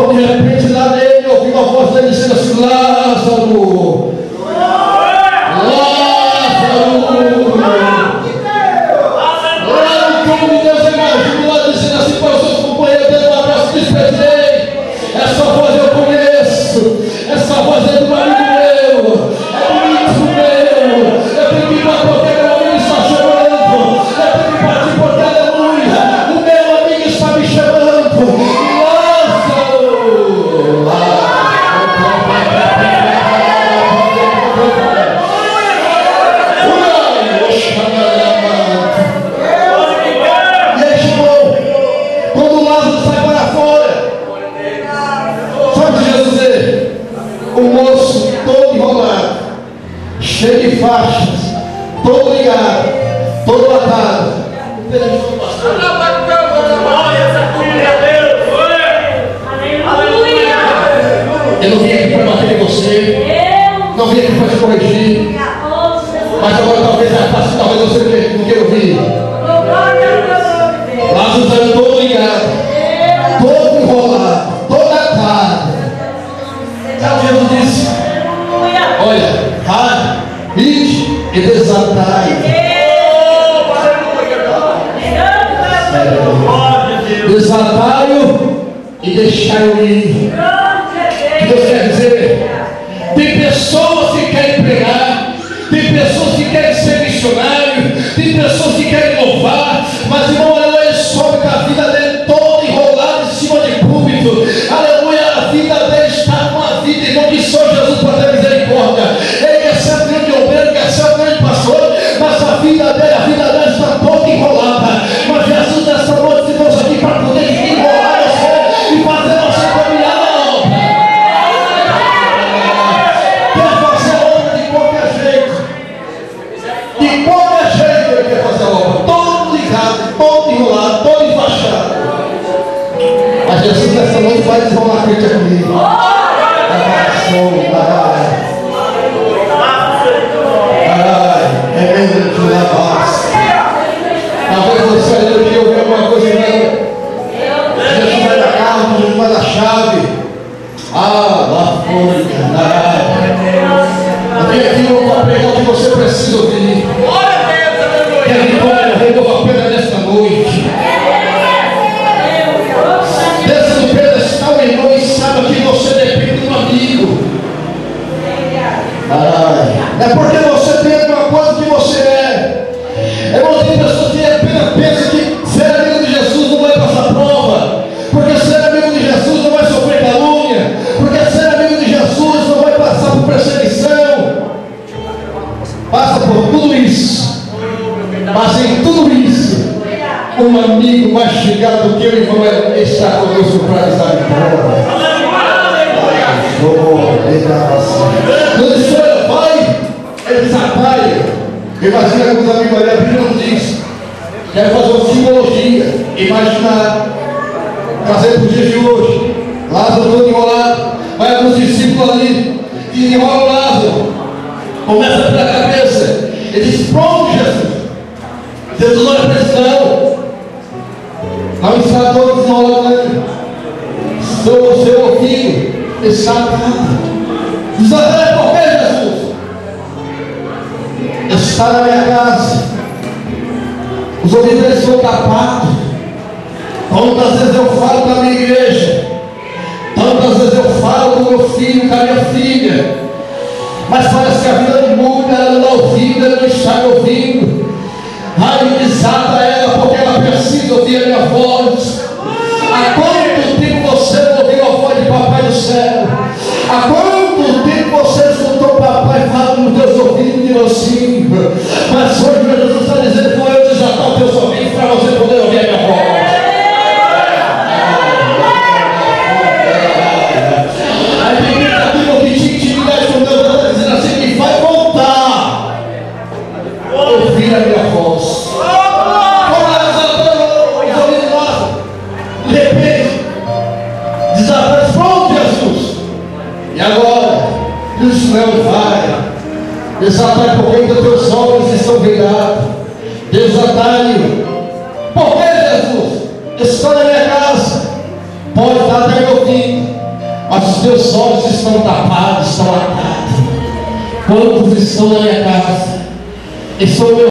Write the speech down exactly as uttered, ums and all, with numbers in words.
Quando de repente lá dele ouviu uma voz dele dizendo assim: Lázaro, Lázaro. Lá no trono de Deus, imagina lá dizendo assim para os seus companheiros: dando um abraço, despedei. Essa voz eu conheço, essa voz é do amigo meu, é do íntimo meu. Eu tenho que ir para porque meu amigo está chorando, eu tenho que partir porque, aleluia, o meu amigo está me chamando. Lázaro, e aí chegou, quando Lázaro sai para fora, sabe o que Jesus disse? O moço todo enrolado, cheio de faixas, todo ligado, todo atado. Eu não vim aqui para bater em você, não vim aqui para te corrigir, mas agora talvez a face, talvez você não queira ouvir. Lázaro está todo ligado, todo enrolado, todo atado. Sabe, Jesus disse: olha, vai, ide e desatai. Desatai-o e deixai-o ir. O que Deus quer dizer? Tem pessoas que querem pregar, tem pessoas que querem ser missionário, tem pessoas que querem louvar, mas irmão, aleluia, ele sobe com a vida dele toda enrolada em cima de púlpito. Aleluia, a vida dele está com a vida, irmão, que só Jesus pode ter misericórdia. Ele quer ser um grande obreiro, quer ser um grande pastor, mas a vida dele, a vida dele está toda enrolada. Mas Jesus nessa noite se trouxe aqui para poder enrolar você e fazer você caminhar na obra. Quer fazer a obra de qualquer jeito, de qualquer jeito ele quer fazer a obra, todo ligado, todo enrolado, todo enfaixado. Mas Jesus nessa noite vai desenrolar a crente comigo. É mesmo que leva. Talvez você ainda queria ouvir alguma coisa nela. Jesus vai dar carro, Jesus vai dar chave. Ah, lá foi. Eu vim aqui para pregar o que você precisa ouvir. Que a vitória renovou a pena nesta noite. Desça do pedestal, irmão, e saiba que você depende de um amigo. Ai, é porque você tem alguma coisa que você é. Irmão, tem pessoas que apenas pensam que ser amigo de Jesus não vai passar prova, porque ser amigo de Jesus não vai sofrer calúnia, porque ser amigo de Jesus não vai passar por perseguição. Passa por tudo isso, mas em tudo isso, um amigo mais chegado do que o irmão é está conosco para estar de prova. Quando o Senhor vai, ele desapaia. Imagina que os amigos ali, a Bíblia nos diz: quero fazer uma simbologia, imaginar, trazer para os dias de hoje. Lázaro todo enrolado, vai alguns discípulos ali, e enrola o Lázaro, começa pela cabeça, ele diz: pronto, Jesus. Jesus olha para esse não, não está todo desenrolado, o seu ouvido está atado. Desatrai por quê, Jesus? Está na minha casa, os ouvidos são tapados. Quantas vezes eu falo da minha igreja, tantas vezes eu falo do meu filho, com a minha filha, mas parece que a vida não muda, ela não está ouvindo, ela não está me ouvindo. Ai, desata ela, porque ela precisa ouvir a minha voz. Há quanto tempo você não ouviu a voz de Papai do céu? Há quanto tempo você escutou Papai falando nos teus ouvidos de você? Mas hoje Jesus está dizendo: vou eu desatar os teus ouvidos para você poder ouvir a minha voz. Aí tem aquilo que tinha intimidade com Deus, está dizendo assim: que vai voltar ouvir a minha voz. De repente, desaparece. Pronto, Jesus. E agora? E o Senhor vai. Desatai porque os teus olhos estão virados. Desatai. Por que, Jesus? Está na minha casa. Pode estar até meu fim. Os teus olhos estão tapados, estão atados. Quantos estão na minha casa? Esse foi o meu